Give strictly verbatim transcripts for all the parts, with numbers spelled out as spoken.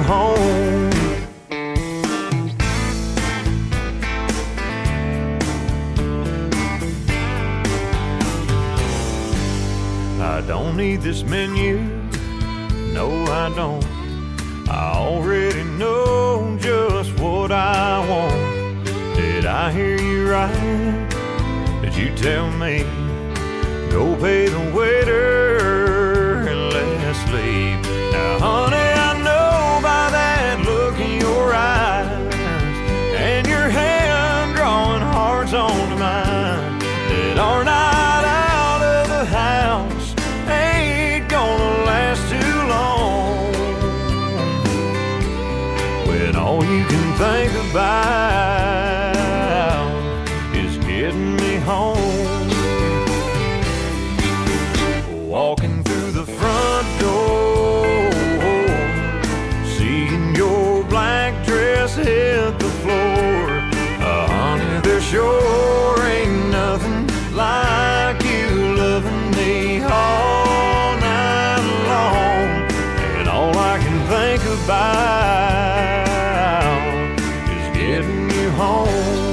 home. I don't need this menu, no I don't. I already know just what I want. Did I hear you right? Did you tell me go pay the waiter and let's leave? Now honey, I know by that look in your eyes and your hand drawing hearts onto mine that our night out of the house ain't gonna last too long, when all you can think about is getting me home. Walking through the front door, seeing your black dress hit the floor. Uh, honey, there sure ain't nothing like you loving me all night long, and all I can think about is getting you home.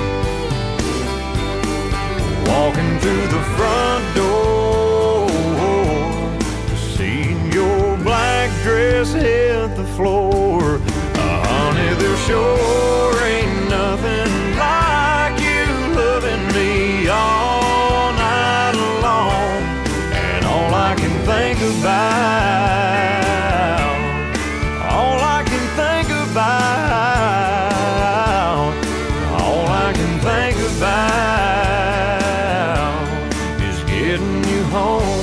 Walking through the front door, seeing your black dress hit the floor. Uh, honey, there sure ain't nothing like you loving me all night long, and all I can think about, all I can think about, all I can think about is getting you home.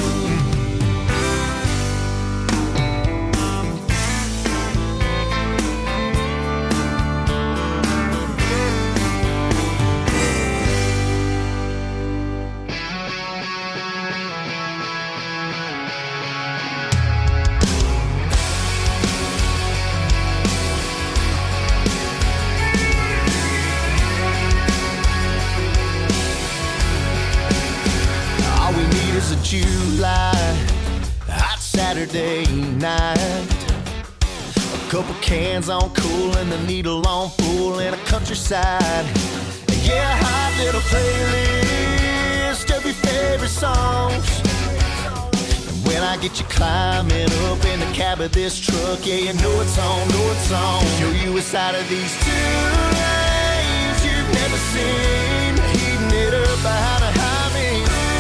July, hot Saturday night, a couple cans on cool and the needle on full in a countryside. Yeah, hot little playlist of your favorite songs. And when I get you climbing up in the cab of this truck, yeah, you know it's on, know it's on. Show you a side of these two lanes you've never seen, heating it up behind a highway.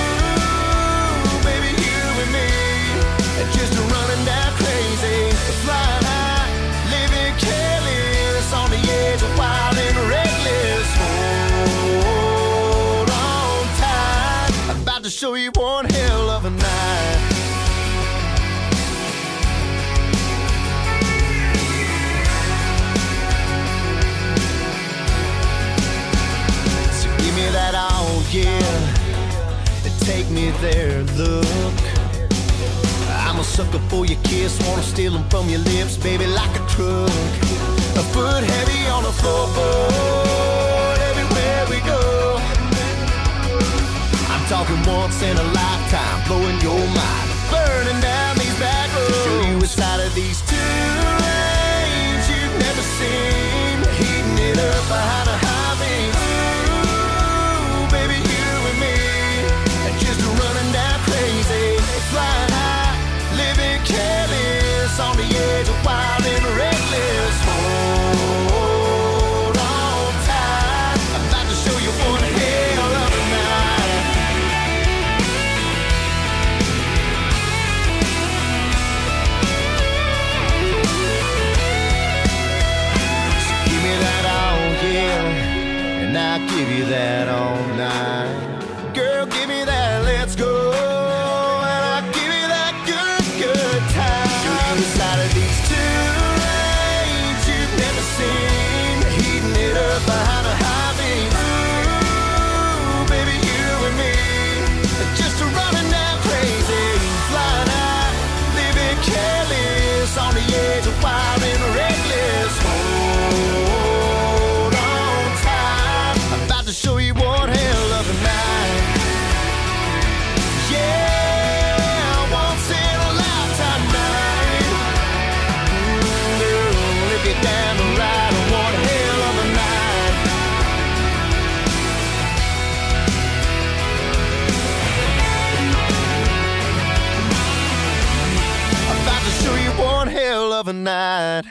Just running down crazy, flying high, living careless, on the edge of wild and reckless. Hold on tight, I'm about to show you one hell of a night. So give me that all, yeah, and take me there, look. I'm a sucker for your kiss, wanna steal them from your lips, baby, like a truck. A foot heavy on the floorboard, everywhere we go. I'm talking once in a lifetime, blowing your mind, burning down these back roads. Show you a side of these two lanes you've never seen, heating it up behind a highway. Ooh, baby, you and me, and just running down crazy, flying high, living careless, on the edge of wild and reckless. Hold on tight, I'm about to show you one hell of a night. So give me that all, yeah, and I'll give you that all night. Girl, give me that, let's go. Side of these two lanes you've never seen, heating it up behind a highway. Ooh, baby, you and me, just running down crazy, flying high, living careless, on the edge of wild and reckless. Hold on tight, I'm about to show you one hell of a night. Yeah, once in a lifetime night. of a night.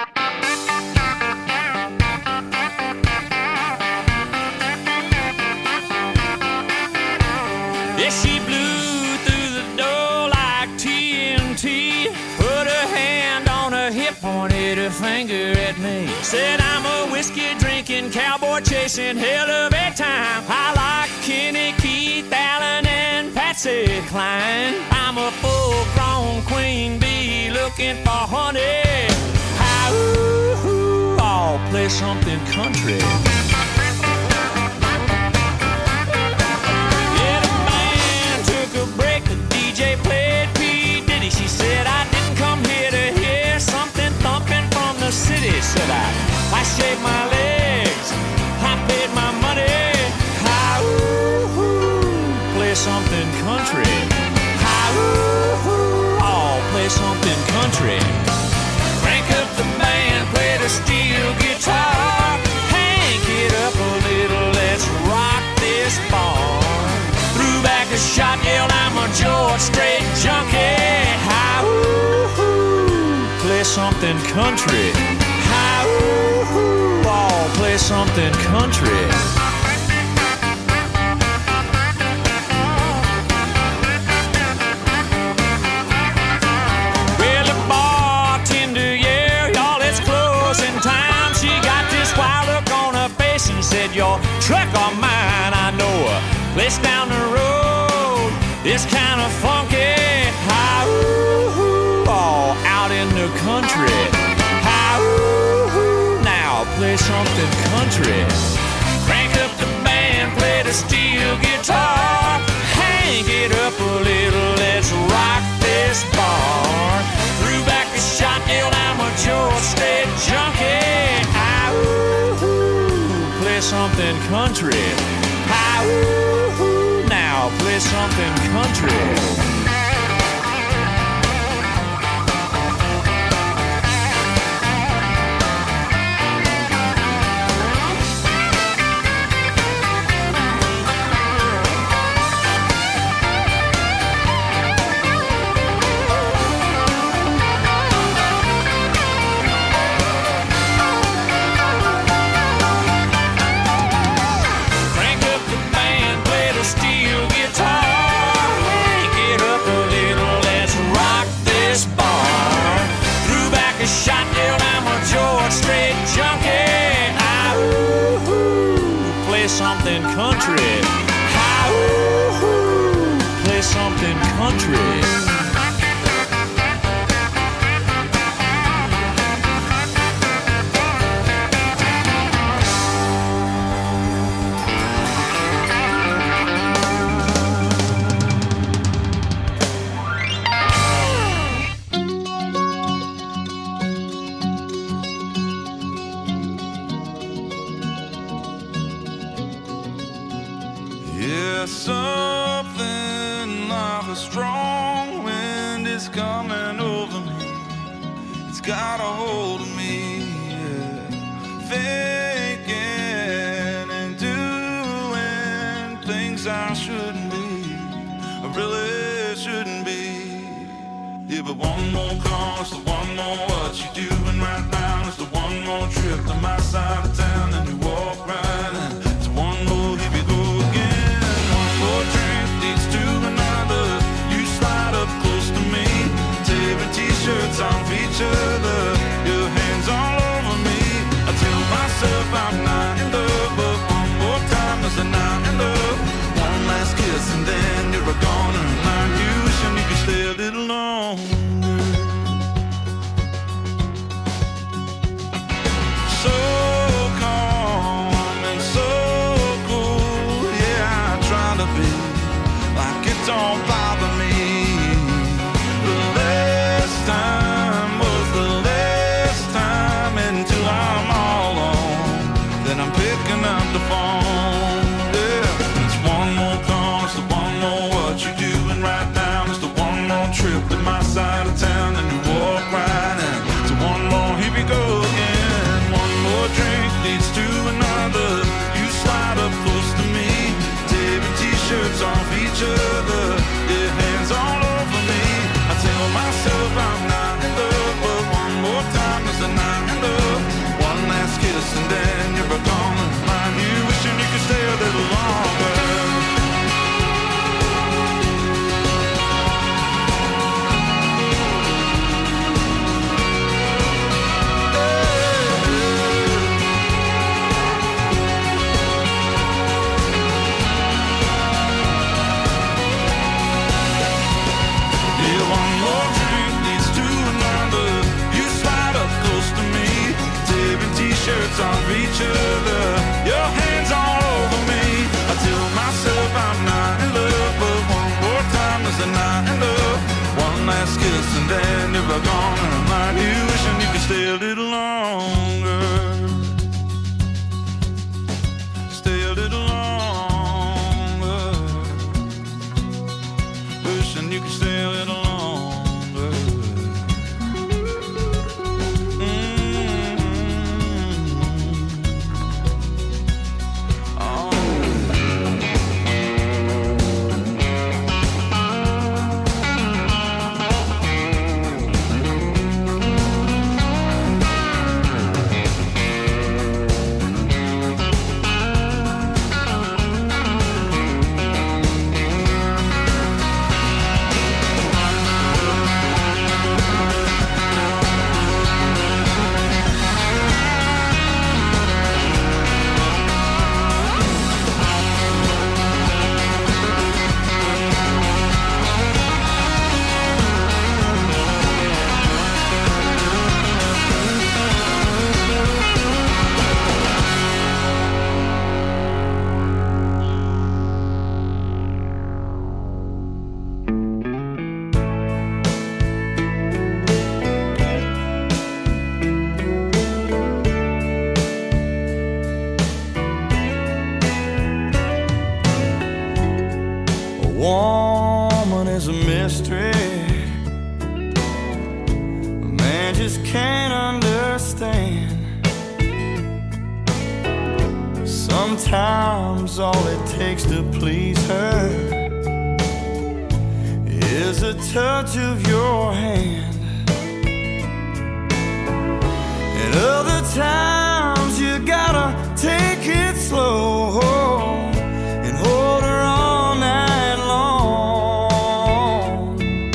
Yeah, she blew through the door like T N T. Put her hand on her hip, pointed her finger at me. Said I'm a whiskey drinking, cowboy chasing hell of a time. I like Kenny, Keith, Allen, and Patsy Cline. I'm a full-grown queen bee looking for honey. How, ooh, ooh, I'll play something country. City, said I. I shaved my legs, I paid my money. Hi, ooh, ooh, play something country. Hi, ooh, ooh, oh, play something country. Crank up the band, play the steel guitar. Hank it up a little, let's rock this bar. Threw back a shot, yelled I'm a George Strait junkie. Hi, ooh, ooh, play something country. Hi, ooh, ooh, oh, play something country. Well, the bartender, yeah, y'all, it's closing time. She got this wild look on her face and said, your truck or mine, I know a place down the road. It's kind of funky. Hi, ooh, ooh, oh, out in the country. Hi, ooh, ooh, now play something country. Crank up the band, play the steel guitar. Hang it up a little, let's rock this bar. Threw back a shot, yelled I'm a George Strait junkie. Hi, ooh, ooh, play something country. Hi, ooh, ooh, now play something country. Something country. Hi, ooh, ooh, play something country. Yeah, something like a strong wind is coming over me. It's got a hold of me, yeah. Thinking and doing things I shouldn't be, I really shouldn't be. Yeah, but one more call is the one more what you doing right now. It's the one more trip to my side of town, and you walk right in. It's one more, here we go again. One drink leads to another. You slide up close to me, tearing t-shirts off each other. Your hands all over me. I tell myself I'm not in love, but one more time is a not in love. One last kiss and then you're gone, and mind you, wishing you could stay a little longer. So calm and so stay a little longer. Stay a little longer. Wishing you could stay a little longer. Woman is a mystery a man just can't understand. Sometimes all it takes to please her is a touch of your hand. And other times you gotta take it slow and hold her all night long.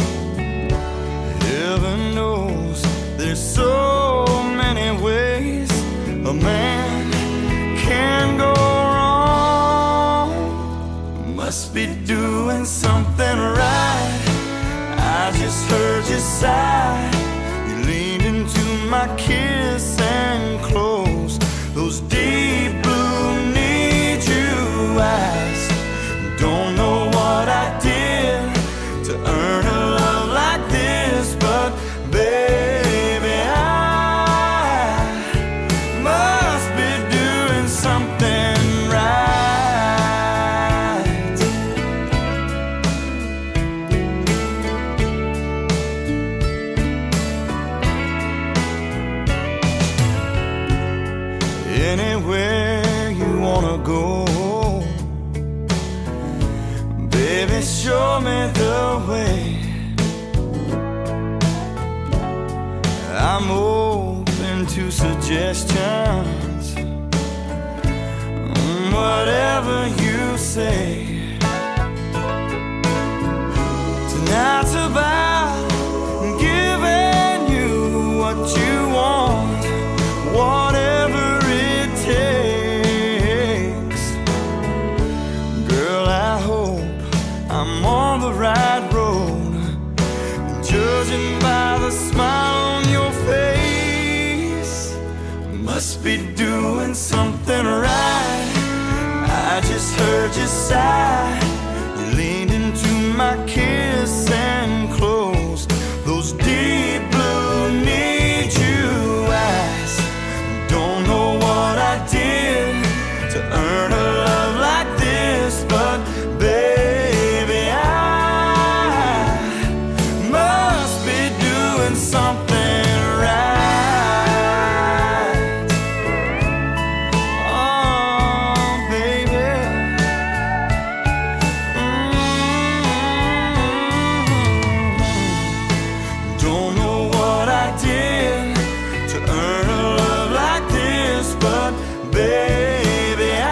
Heaven knows there's so many ways a man can go wrong. Must be doing something right. I just heard you sigh. You leaned into my kiss and closed those deep blue need you eyes. Don't know what I did to earn a love like this, but baby, I must be doing something right. Anywhere you wanna go, baby, show me the way. I'm open to suggestions, whatever you say. Tonight's about giving you what you want, whatever it takes. Girl, I hope I'm on the right road, judging by the smile on your face. Must be doing something right. I just heard you sigh. You leaned into my kiss and closed those deep blue need you eyes. Don't know what I did to earn a love like this, but baby, I must be doing something right. Oh, baby. Mm-hmm. Don't know what I did to earn a love like this, but baby, I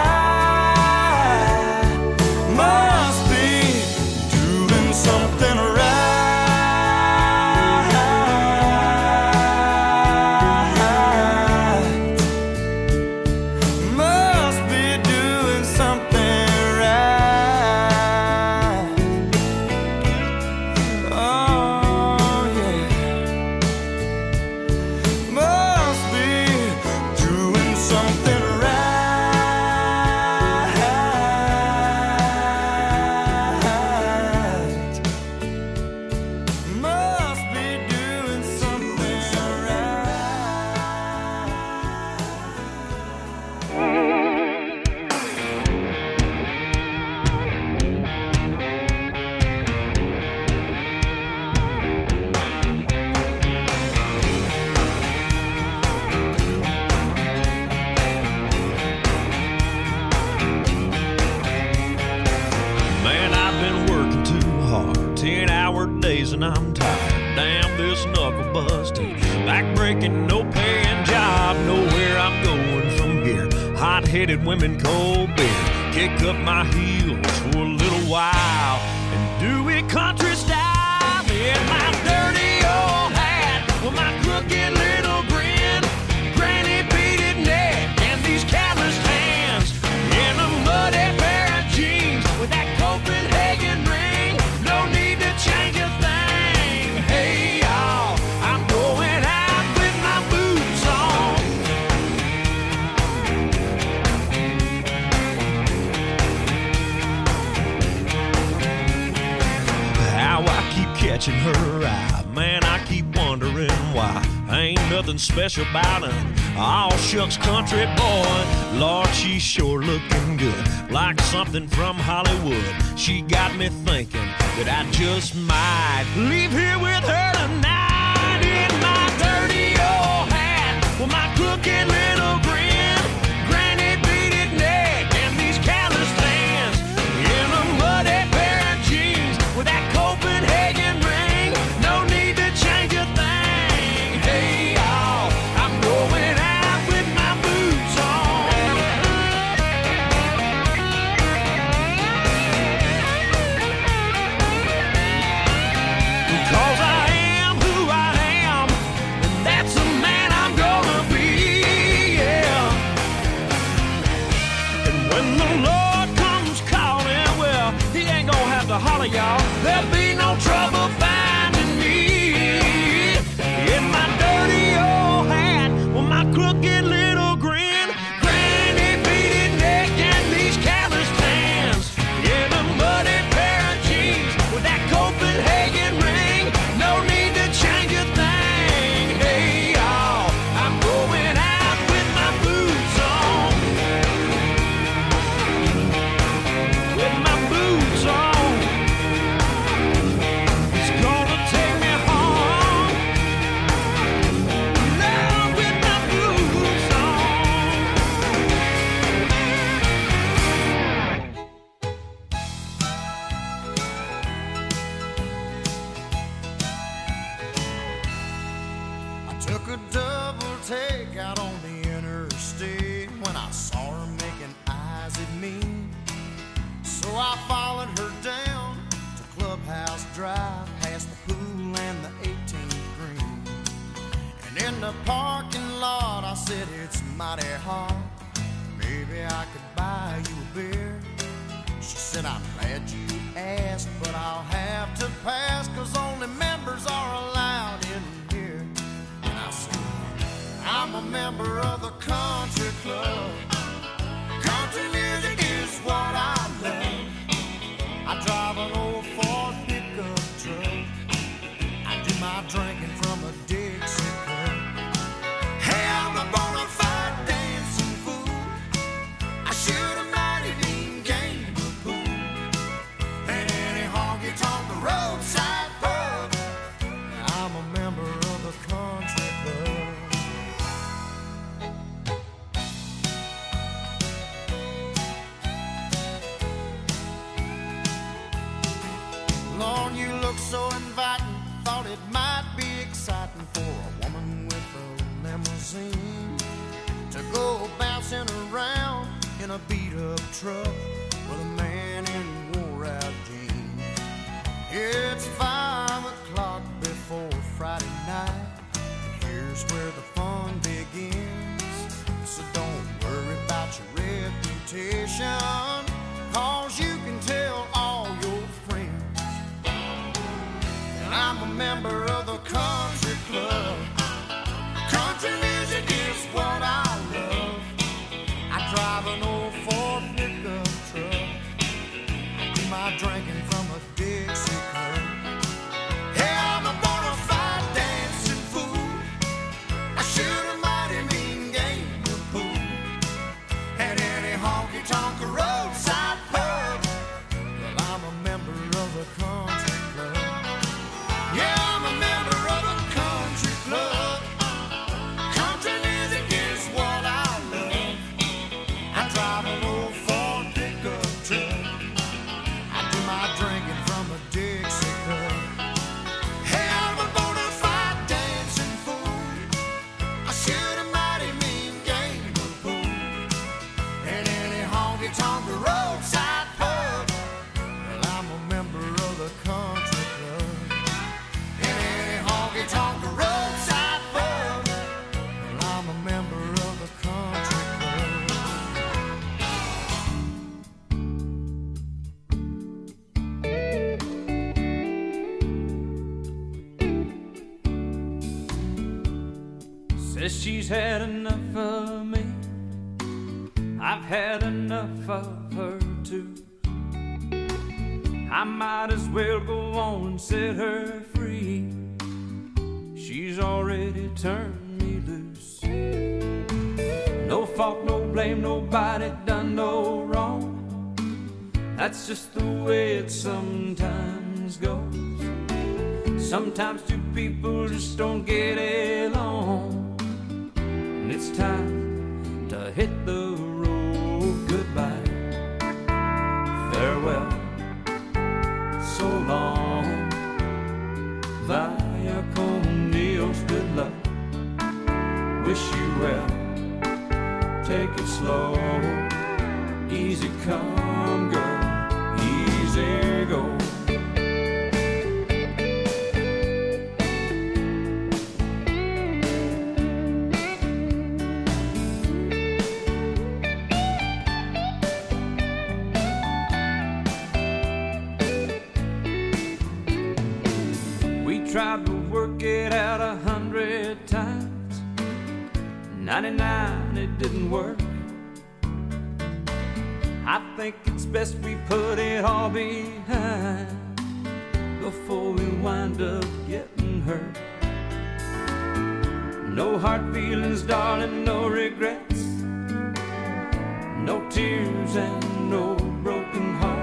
must be doing something right. this knuckle busting, back breaking, no paying job. Know where I'm going from here. Hot-headed women, cold beer. Kick up my heels for a little while and do it country style. In my dirty old hat with my crooked little grin, granny beaded neck and these calloused hands, in a muddy pair of jeans with that Copenhagen ring. No need to change a thing. Hey y'all, I'm going out with my boots on. How I keep catching her eye, man, I keep wondering why. Ain't nothing special about her. All shucks country boy. Lord, she's sure looking good, like something from Hollywood. She got me thinking that I just might leave here with her tonight. In my dirty old hat with my crooked little grin, granny beaded neck and these calloused hands, in a muddy pair of jeans with that Copenhagen ring. No need to change a thing. Hey y'all, I'm going out with my boots on. Because I am who I am, and that's the man I'm gonna be, yeah. And when the Lord comes calling, well, he ain't gonna have to holler, y'all. There'll be no trouble finding me. In my dirty old hat with my crooked little grin, granny beaded neck and these calloused hands, in a muddy pair of jeans with that Copenhagen ring. No need to change a thing. Hey y'all, I'm going out with my boots on. With my boots on. It's gonna take me home. Now with my boots on. I took a double take out on the interstate when I saw her making eyes at me. So I followed her down to Clubhouse Drive, past the pool and the eighteenth green. And in the parking lot, I said, it's mighty hot. Maybe I could buy you a beer. She said, I'm glad you asked, but I'll have to pass, 'cause only members are allowed in here. And I said, I'm a member of the country club. Country music is what I love. I drive an old Ford pickup truck. I do my drinking from a Dixie cup. Hey, I'm a bona fide dancing fool. I shoot a mighty mean game of pool. And any honky-tonk roadside pub. I'm a member of the country club. Lord, you look so inviting. Thought it might be exciting for a woman with a limousine to go bouncing around in a beat-up truck with a man in wore-out jeans. It's five o'clock before Friday night, and here's where the fun begins. So don't worry about your reputation, 'cause you can tell all your friends. And I'm a member of the country club. Country music is what I love. I drive an old Ford pickup truck. I do my drinking from a Dixie cup. Hey, I'm a bona fide dancing fool. I shoot a mighty mean game of pool. And any honky-tonk road Says she's had enough of me. I've had enough of her too. I might as well go on and set her free. She's already turned me loose. No fault, no blame, nobody done no wrong. That's just the way it sometimes goes. Sometimes two people just don't get along, and it's time to hit the road. Goodbye, farewell, so long, vaya con Dios, good luck, wish you well, take it slow, easy come girl, easy go. Tried to work it out a hundred times. ninety-nine, it didn't work. I think it's best we put it all behind before we wind up getting hurt. No hard feelings, darling, no regrets, no tears and no broken hearts.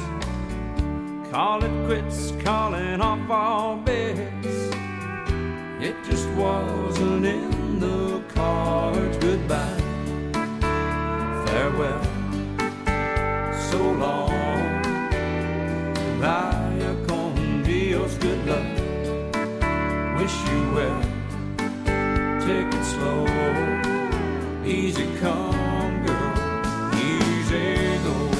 Call it quits, calling off all bets. It just wasn't in the cards. Goodbye, farewell, so long, vaya con Dios, good luck, wish you well, take it slow, easy come girl, easy go.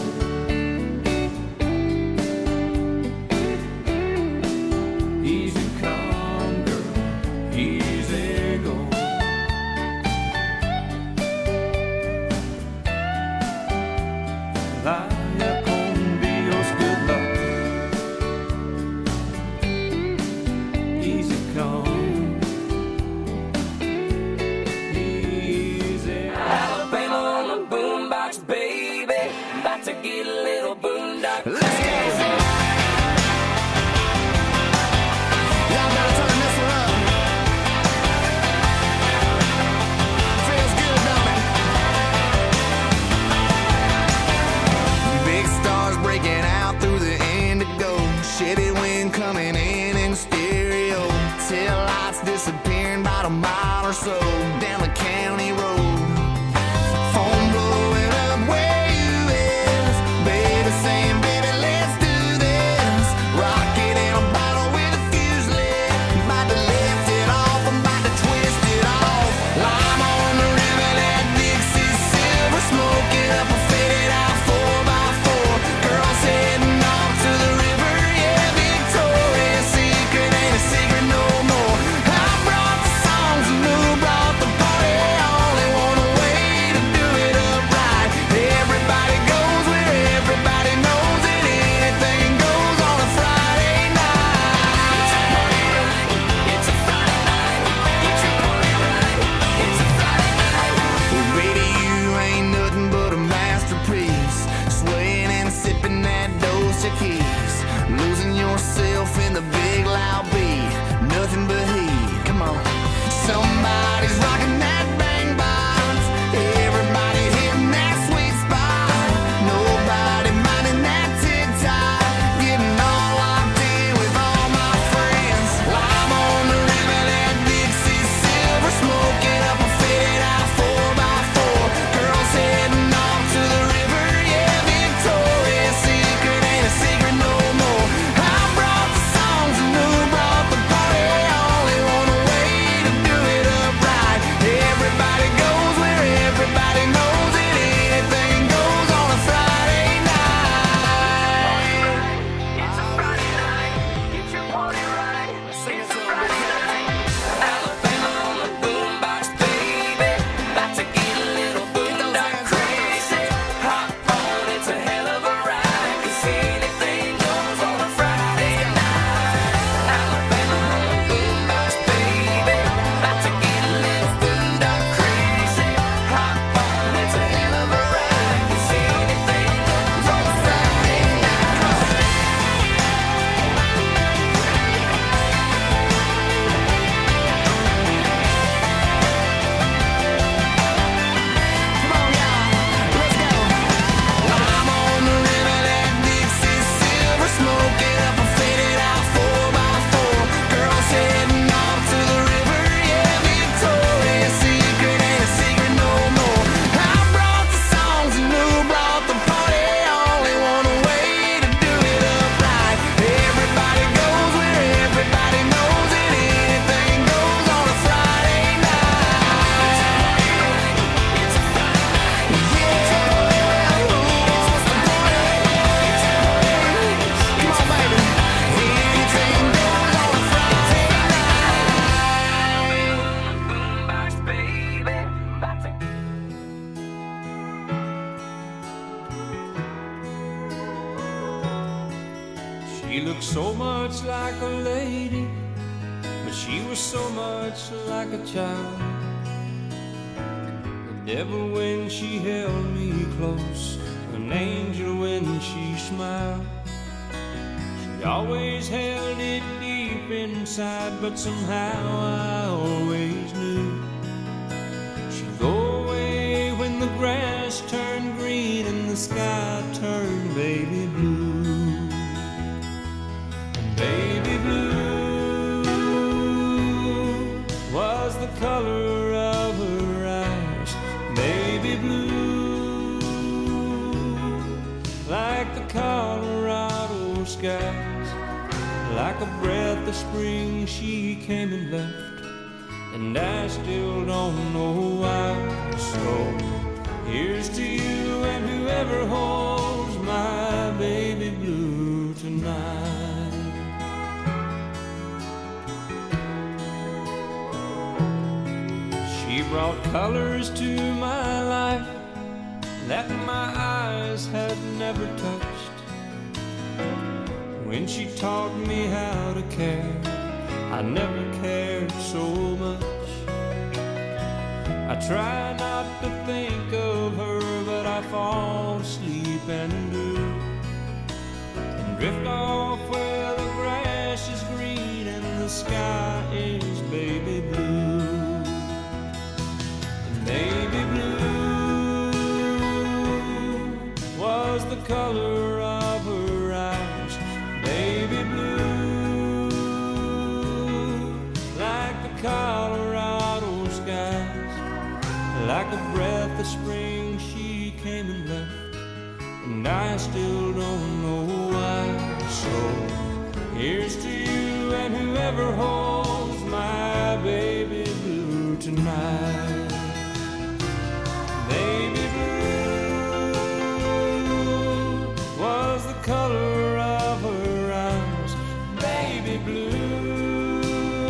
Disappearing about a mile or so down the county road. Phone blowing up where you is. Baby saying, baby, let's do this. Rocket in a bottle with a fuse lit. I'm about to lift it off, I'm about to twist it off. Lime on the river, that Dixie silver. Smoking up a faded out four by four. Girls heading off to the river, yeah, Victoria's Secret ain't a secret no more. Songs and who brought the party looked so much like a lady, but she was so much like a child. The devil when she held me close, an angel when she smiled. She always held it deep inside, but somehow I always knew she'd go away when the grass turned green and the sky turned baby blue. And baby blue was the color of her eyes. Baby blue, like the Colorado skies. Like a breath of spring she came and left, and I still don't know why. So here's to you and whoever holds my baby blue tonight. She brought colors to my life that my eyes had never touched. When she taught me how to care, I never cared so much. I try not to think of her, but I fall asleep and do, and drift off where the grass is green and the sky is baby blue. And baby blue was the color of her eyes. Baby blue, like the Colorado skies. Like a breath of spring she came and left, and I still don't know why. So here's to you and whoever holds my baby blue tonight. Baby blue was the color of her eyes. Baby blue,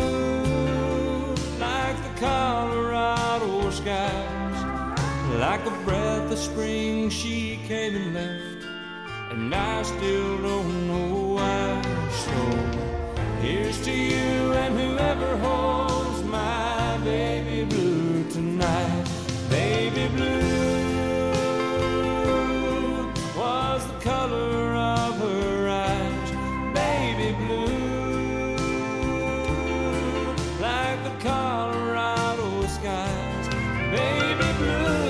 like the Colorado skies. Like a breath of spring she came and left, and I still don't know why. So here's to you and whoever holds my baby blue tonight. Baby blue was the color of her eyes. Baby blue, like the Colorado skies. Baby blue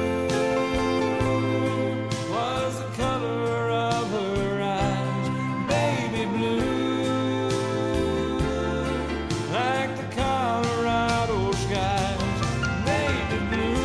was the color of her eyes. Baby blue, like the Colorado skies. Baby blue.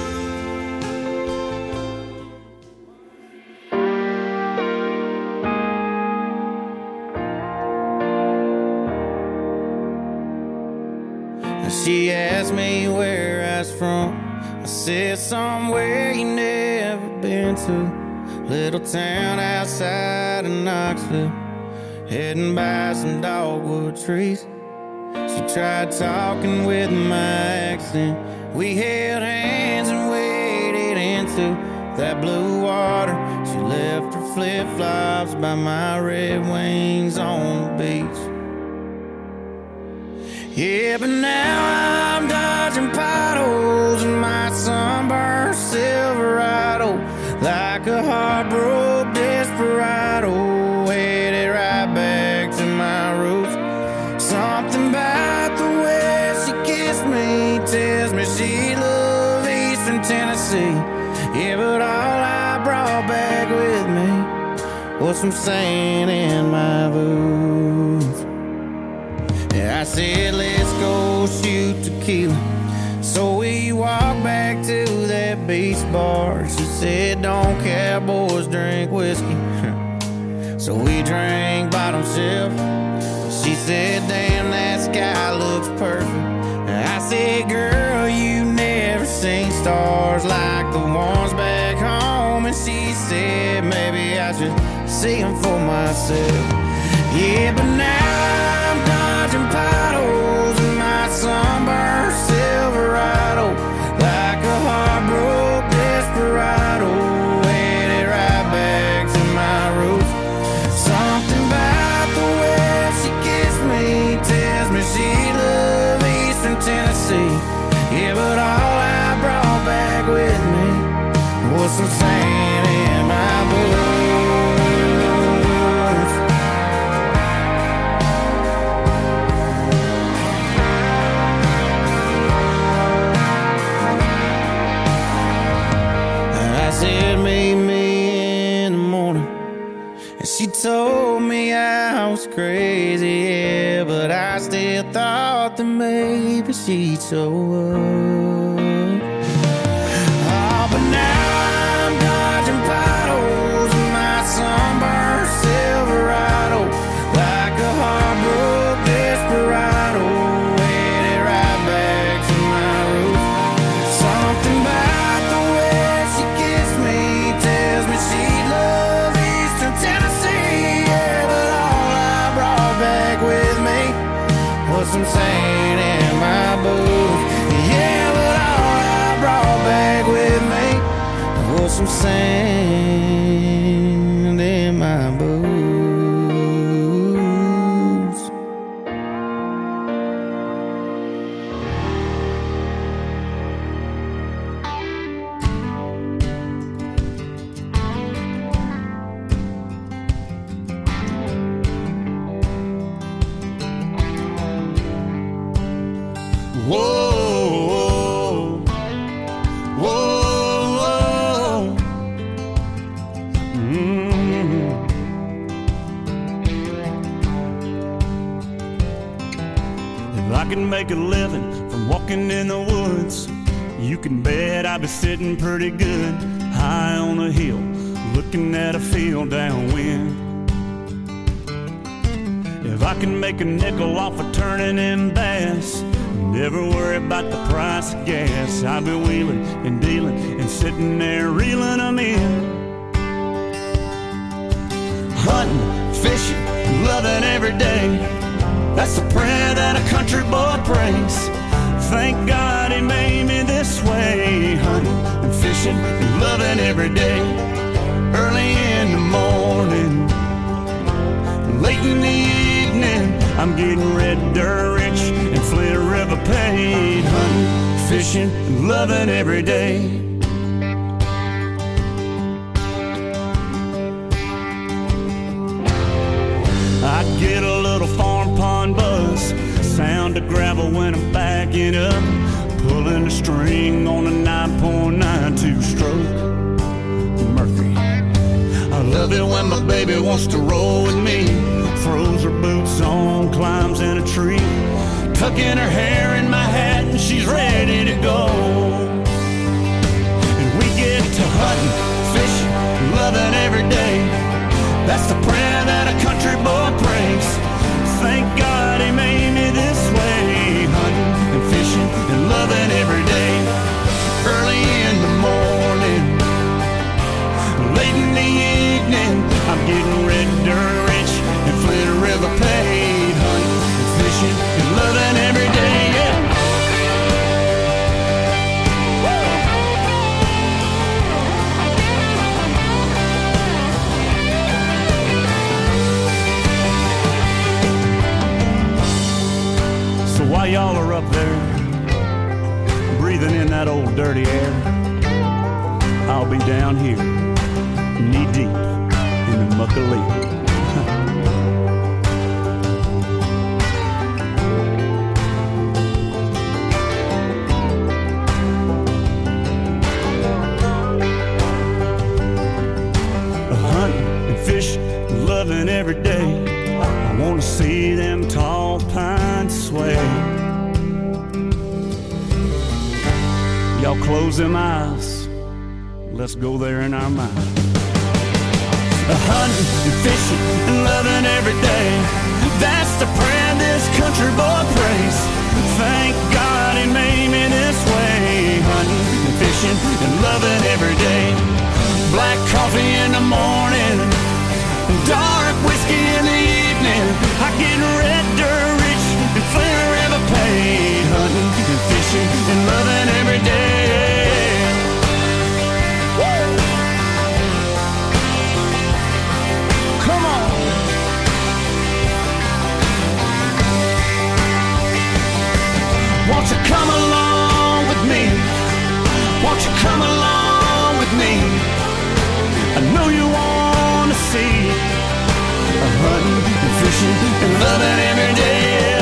She asked me where I was from. I said somewhere you never been to. Little town outside of Knoxville, heading by some dogwood trees. She tried talking with my accent. We held hands and waded into that blue water. She left her flip-flops by my Red Wings on the beach. Yeah, but now I'm dodging potholes in my sunburned Silverado, like a heartbroken desperado, headed right back to my roots. Something about the way she kissed me tells me she loved Eastern Tennessee. Yeah, but all I brought back with me was some sand in my boots. I said, let's go shoot tequila. So we walked back to that beach bar. She said, don't cowboys drink whiskey. So we drank bottom shelf. She said, damn, that sky looks perfect. I said, girl, you never seen stars like the ones back home. And she said, maybe I should see them for myself. Yeah, but now I'm dodging potholes in my sunburned Silverado, like a heartbroken desperado, headed right back to my roots. Something about the way Tennessee. Yeah, but all I brought back with me was some sand in my boots. I said, meet me in the morning. And she told me I was crazy, yeah, but I still thought that maybe she'd show up. Oh, but now I'm dodging potholes in my sunburned Silverado, like a heartbroken desperado, headed right back to my roots. Something about the way she kissed me tells me she loves Eastern Tennessee, yeah, but all I brought back with me was some sand in my boots. Yeah, but all I brought back with me was some sand in my boots. Whoa, whoa, whoa. Mm. If I can make a living from walking in the woods, you can bet I'd be sitting pretty good high on a hill, looking at a field downwind. If I can make a nickel off of turning in bass, never worry about the price of gas, I'll be wheeling and dealing and sitting there reeling them in. Hunting, fishing, loving every day, that's the prayer that a country boy prays. Thank God he made me this way. Hunting and fishing and loving every day, early in the morning, late in the evening, I'm getting red dirt rich and Flint River paid. hunting, fishing, and loving every day. I get a little farm pond buzz, sound of gravel when I'm backing up, pulling a string on a nine point nine two stroke Murphy. I love it when my baby wants to roll with me, Throws her boots on, climbs in a tree, tucking her hair in my hat, and she's ready to go. and we get to Hunting, fishing, loving every day, that's the prayer that a country boy prays. thank God he made me this way. Hunting and fishing and loving every day, early in the morning, late in the evening, I'm getting red dirt rich and Flint River paid. Hunting and fishing and loving every day, yeah. So while y'all are up there breathing in that old dirty air, I'll be down here knee deep in the muck of leaf. Loving every day, I want to see them tall pines sway. Y'all close them eyes, let's go there in our mind. Hunting and fishing and loving every day, that's the prayer this country boy prays. Thank God he made me this way. Hunting and fishing and loving every day, black coffee in the morning, dark whiskey in the evening, I get red dirt rich and Flint River paid. Hunting and fishing and loving every day. Woo! Come on. Won't you and loving every day.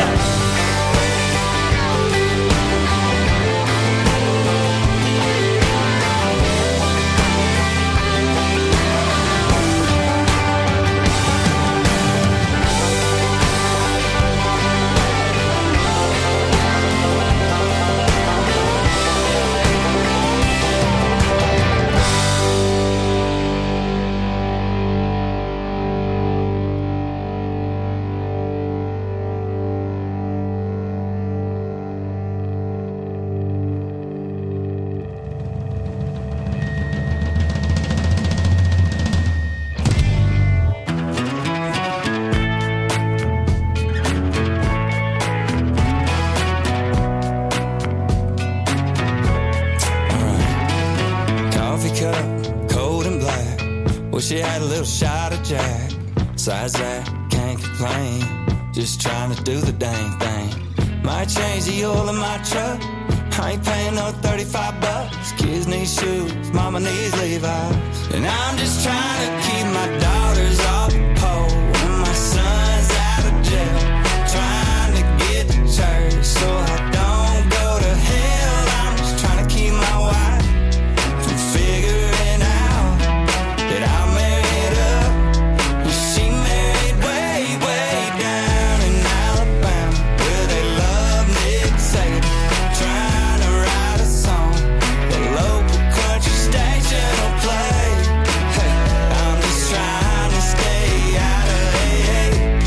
She had a little shot of Jack. Besides that, can't complain. Just trying to do the dang thing. Might change the oil in my truck. I ain't paying no thirty-five bucks. Kids need shoes, mama needs Levi's. And I'm just trying to keep my daughters off the pole and my son's out of jail. Trying to get to church so I don't go to hell. I'm just trying to keep my wife from figuring out that I'm married up. And she married way, way down in Alabama, where they love Nick Saban. Trying to write a song the local country station will play. Hey, I'm just trying to stay out of A A.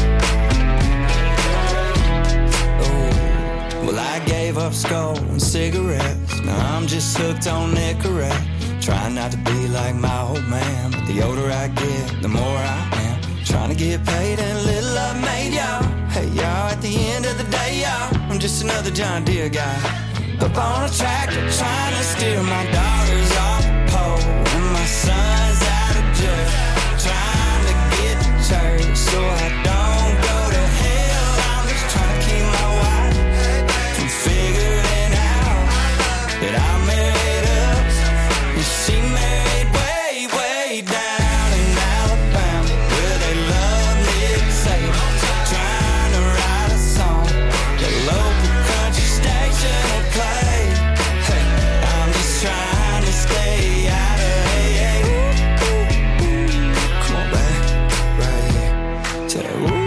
Oh, well, I gave up skull and cigarettes. Now I'm just hooked on Nicorette. Trying not to be like my old man, but the older I get, the more I am. Trying to get paid and little I've made, y'all. Hey, y'all, at the end of the day, y'all, I'm just another John Deere guy. Up on a tractor, trying to steer my daughters off the pole and my son's out of jail. Trying to get to church so I don't go to hell. I'm just trying to keep my wife from figuring out that I'm married up. And she married way, way down in Alabama, where they love Nick Saban. Trying to write a song the local country station will play. Hey, I'm just trying to stay out of A A. Come on back, right here. Tell that, ooh,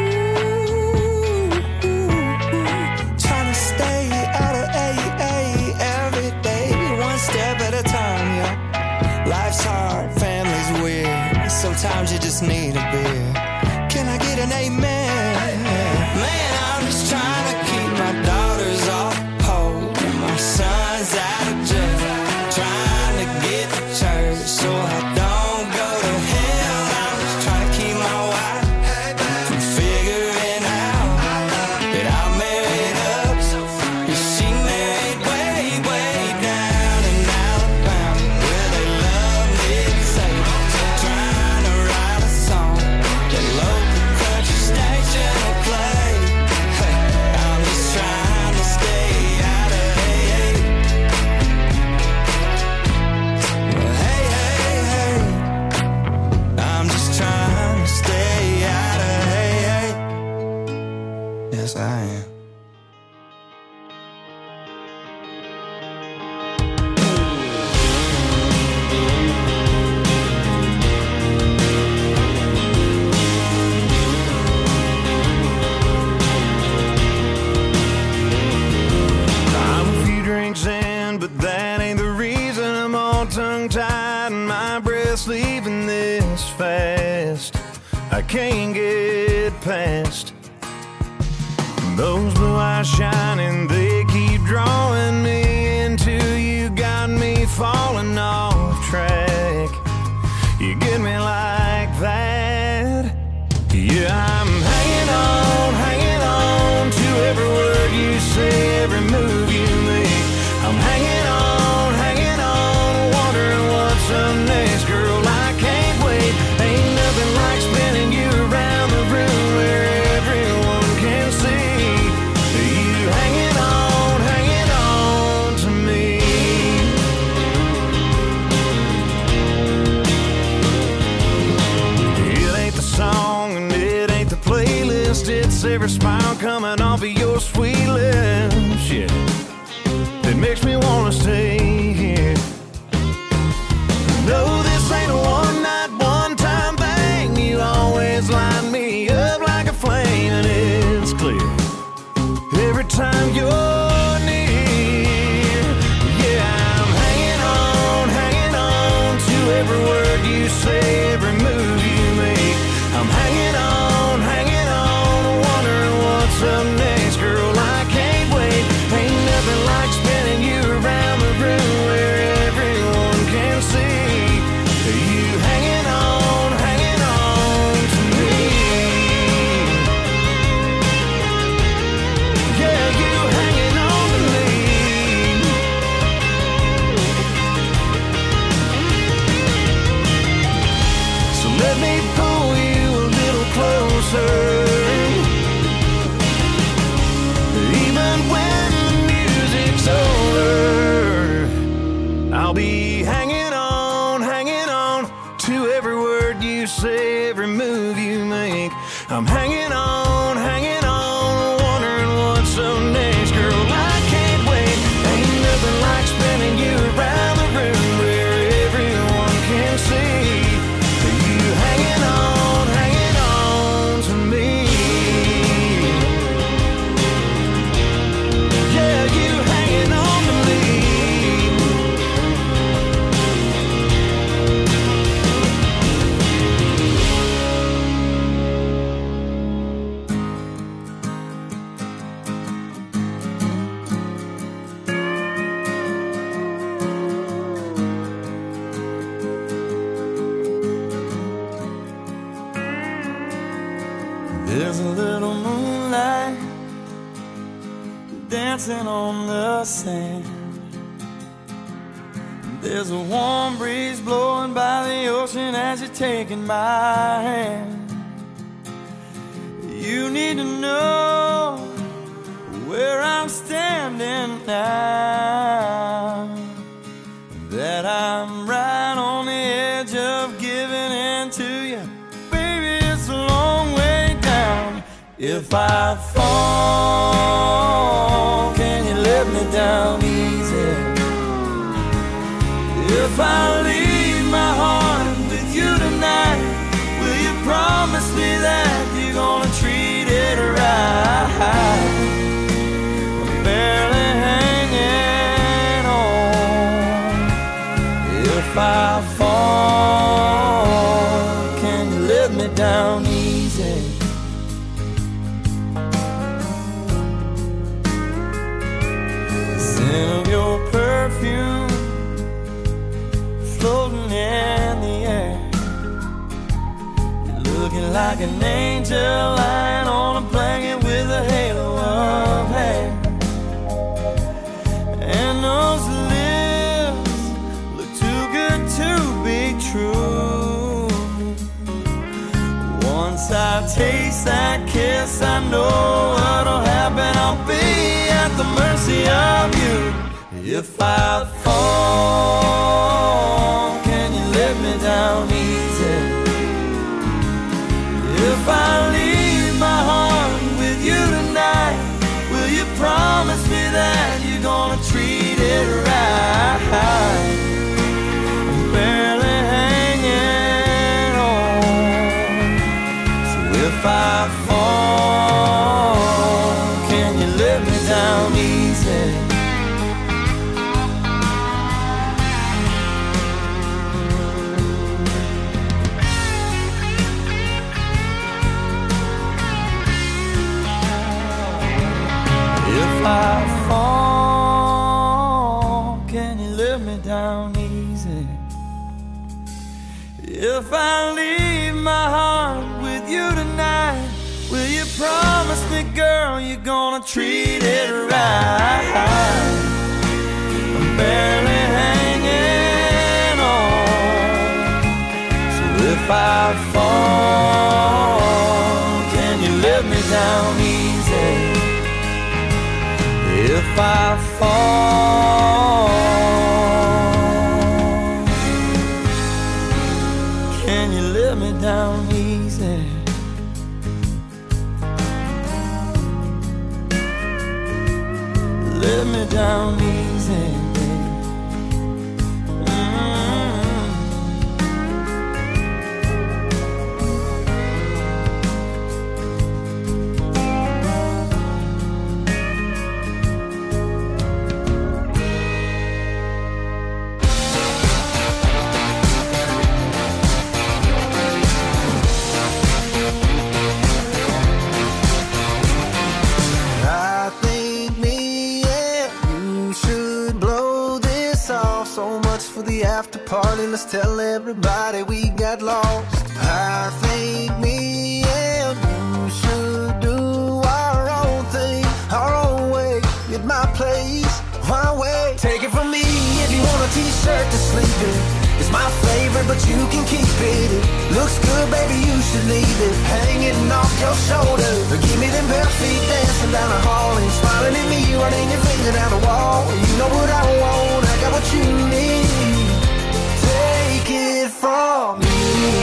trying to stay out of A A every day, one step at a time, yeah. Life's hard, family's weird. Sometimes you just need a beer. Can I get an amen? Man, I'm just trying to keep my daughters off the pole and my son's out of jail. Trying to get to church so I don't go to hell. I'm just trying to keep my wife from figuring out that I'm married up. And she married way, way down in Alabama, where they love Nick Saban. Trying to write a song the local country station will play. Hey, I'm just trying to stay out of A A. Well, hey, hey, hey, I'm just trying to stay out of A A. Yes, I am. I'm a few drinks in, but that ain't the reason I'm all tongue-tied and my breath's leaving this fast. I can't get past those blue eyes shining, they keep drawing me into you, got me falling off track. You get me like that. Yeah, I'm hanging on, hanging on to every word you say, every move you make. I'm hanging on, hanging on, wondering what's up next. Girl, I can't wait. Ain't nothing like spinning you around the room where everyone can see you hanging on, hanging on. every smile coming off of your sweet lips, yeah, that makes me wanna stay here. No, this ain't a one-night, one-time thing. You always light me up like a flame, and it's clear every time you're near. Yeah, I'm hanging on, hanging on to every word you say, every move you make. I'm hanging on, hanging on, wondering what's up next, girl. I can't wait. Ain't nothing like spinning you around the room where everyone can see you hanging on, hanging on to me. Yeah, you hanging on to me. So let me pull you a little closer. Even when the music's over, I'll be hanging on, hanging on to every word you say, every move you make. I'm hanging on, hanging on, wondering what's up next, girl. I can't wait. Ain't nothing like spinning you around the room where everyone can see you hanging on, hanging on to me. Yeah, you hanging on to me. There's a little moonlight dancing on the sand. There's a warm breeze blowing by the ocean as you're taking my hand. You need to know where I'm standing now, that I'm right on the edge of giving in to you. Baby, it's a long way down. If I fall, can you let me down easy? If I leave my heart with you tonight, will you promise me that you're gonna treat it right? I'm barely hanging on. If I fall, can you let me down easy? The scent of your perfume floating in the air. You're looking like an angel lying on a blanket with a halo of hair. And those lips look too good to be true. Once I taste that kiss, I know what'll happen. I'll be at the mercy of you. If I fall, can you let me down easy? If I leave my heart with you tonight, will you promise me that you're gonna treat it right? I'm barely hanging on. So if I fall, can you let me down easy? If I fall, can you let me down easy? If I leave my heart with you tonight, will you promise me, girl, you're gonna treat it right? I'm barely hanging on. So if I fall, can you let me down easy? If I fall, can you let me down easy? down easy, baby. After party, let's tell everybody we got lost. I think me and you should do our own thing, our own way, at my place, my way. Take it from me, if you want a t-shirt to sleep in, it's my favorite, but you can keep it. It looks good, baby, you should leave it hanging off your shoulder. Give me them bare feet dancing down the hall and smiling at me, running your finger down the wall. You know what I want, I got what you need. Take it from me.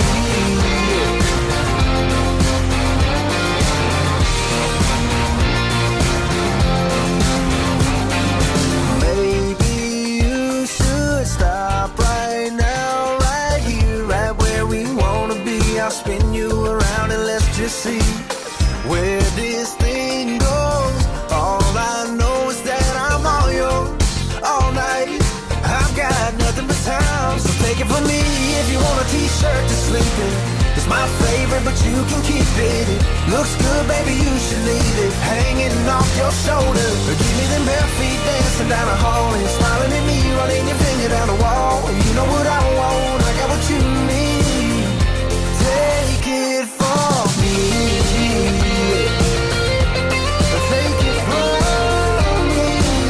Maybe you should stop right now, right here, right where we wanna be. I'll spin you around and let's just see where this thing goes. All I know is that I'm all yours all night. I've got nothing but time, so take it from me. If you want a t-shirt to sleep in, it's my favorite, but you can keep it. It looks good, baby, you should leave it hanging off your shoulder. Give me them bare feet dancing down the hall and smiling at me, running your finger down the wall. You know what I want, I got what you need. Take it from me. Take it from me.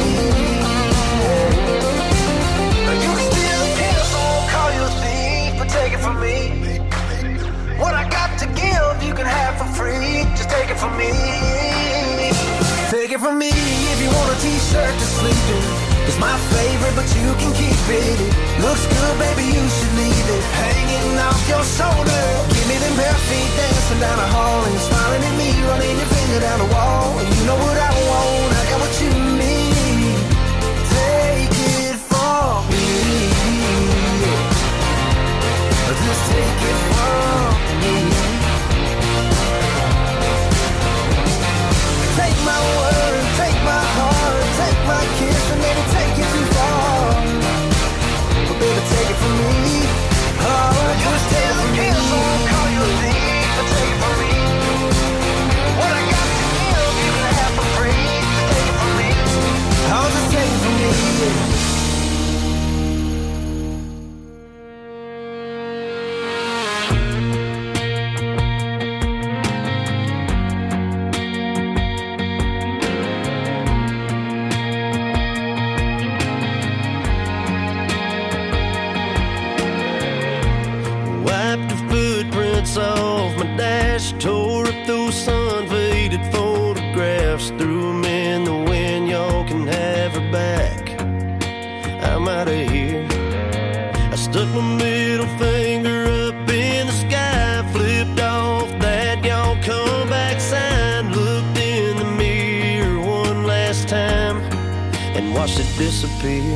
You can still kill, so I won't call you a thief, but take it from me. What I got to give, you can have for free. Just take it from me. Take it from me. If you want a t-shirt to sleep in, it's my favorite, but you can keep it. It looks good, baby, you should leave it hanging off your shoulder. Give me them bare feet dancing down the hall and smiling at me, running your finger down the wall. You know what I want, I got what you need. Take it from me. Just take it from me. Take my word, take my heart, take my kiss, and maybe take it too far. But baby, take it from me. Oh, just take it from me. So I won't call you a thief, but take it from me. What I got to give, you can have for free. Just take it from me. Oh, just take it from me. Off my dash, tore up those sun-faded photographs, threw them in the wind. Y'all can have her back. I'm out of here. I stuck my middle finger up in the sky, flipped off that y'all come back sign, looked in the mirror one last time and watched it disappear.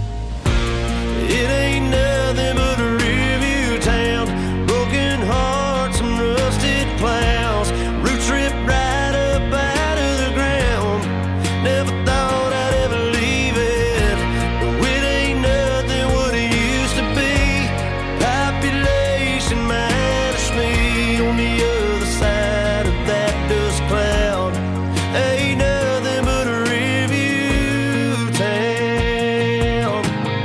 It ain't nothing but a review town, broken hearts and rusted plows, roots ripped right up out of the ground. Never thought I'd ever leave it, but it ain't nothing what it used to be. Population minus me on the other side of that dust cloud. Ain't nothing but a review town.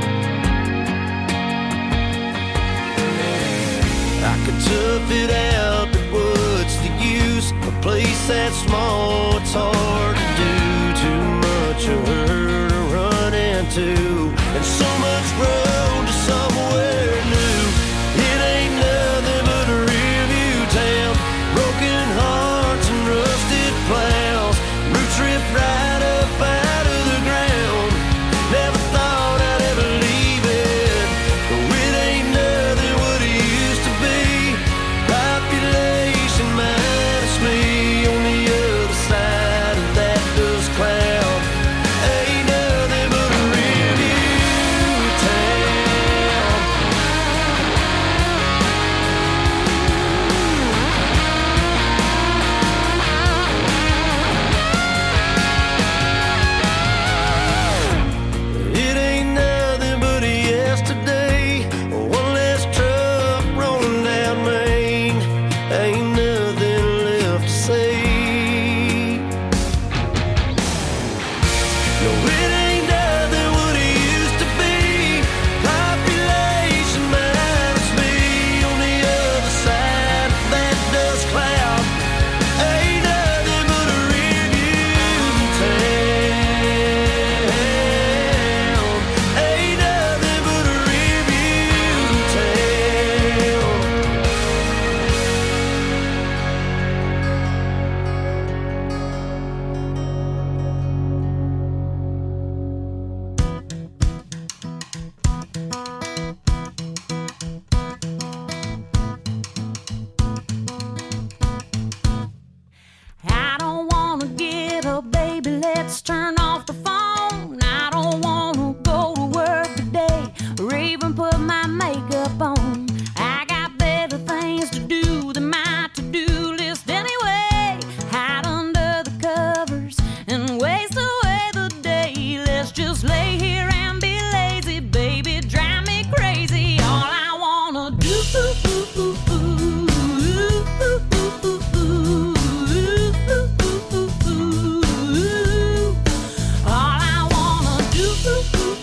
I could tough it out, but what's the use? A place that small, it's hard to do. Too much of her to run into, and so much road to somewhere new. It ain't nothing but a review town, broken hearts and rusted plows, roots ripped right up out of the ground. Never thought I'd ever leave it, but it ain't nothing what it used to be. Population minus me on the other side of that dust cloud. Ain't nothing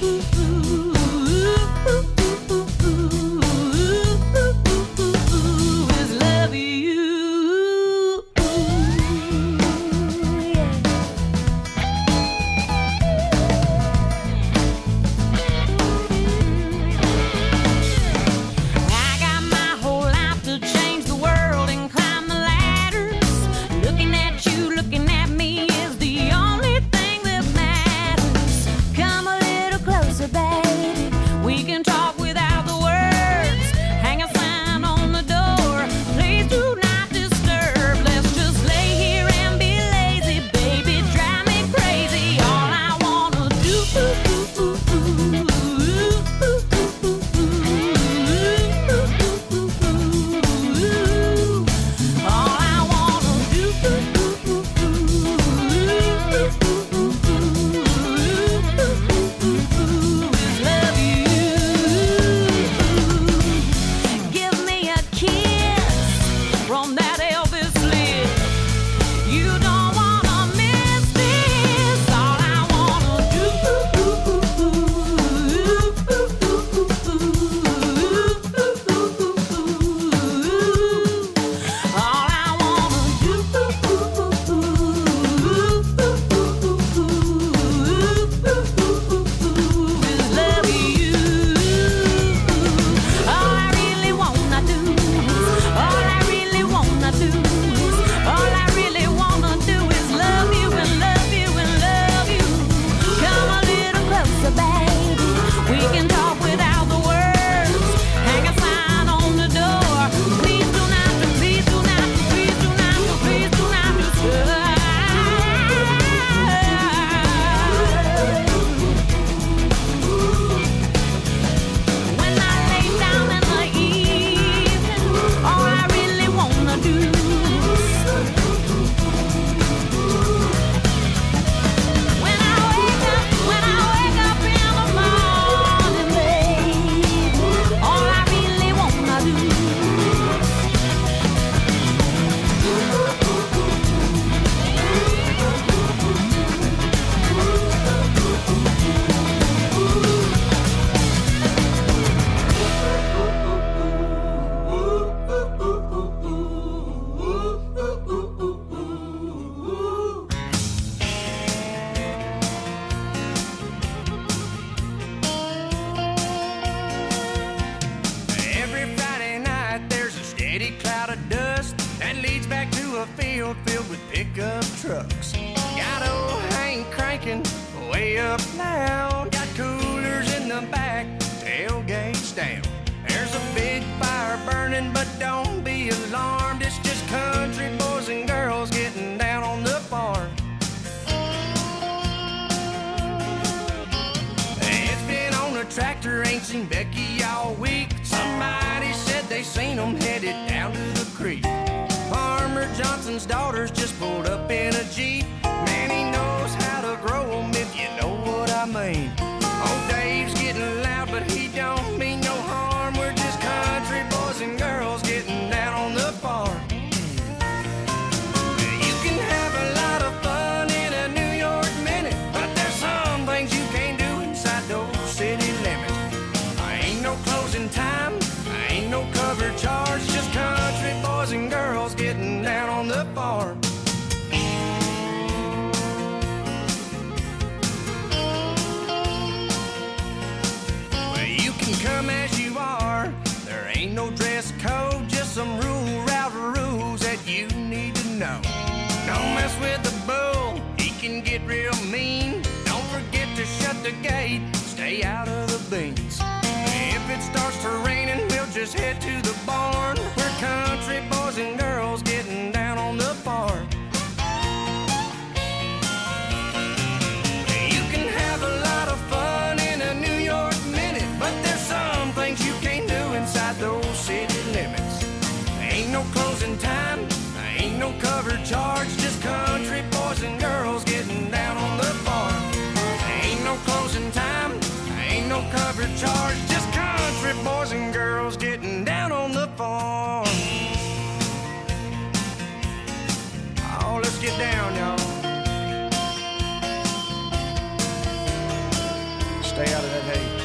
Stay out of that hey,